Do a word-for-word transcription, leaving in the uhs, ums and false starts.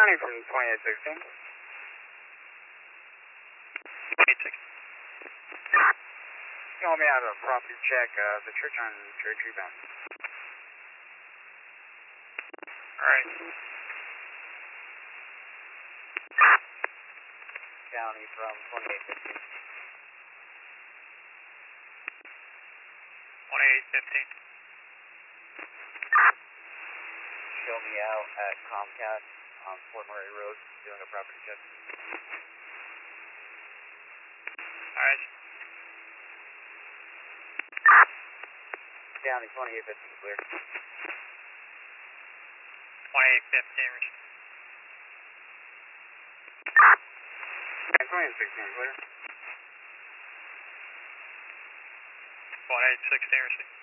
County from twenty-eight sixteen. twenty-eight sixteen. You want me out of a property check, uh, the church on Cherry Tree Bend. Alright. County from twenty-eight fifteen. twenty-eight fifteen. Show me out at Comcast on Fort Murray Road doing a property check. Alright. County twenty-eight fifteen clear. twenty-eight fifteen. twenty-eight sixteen clear. twenty-eight sixteen.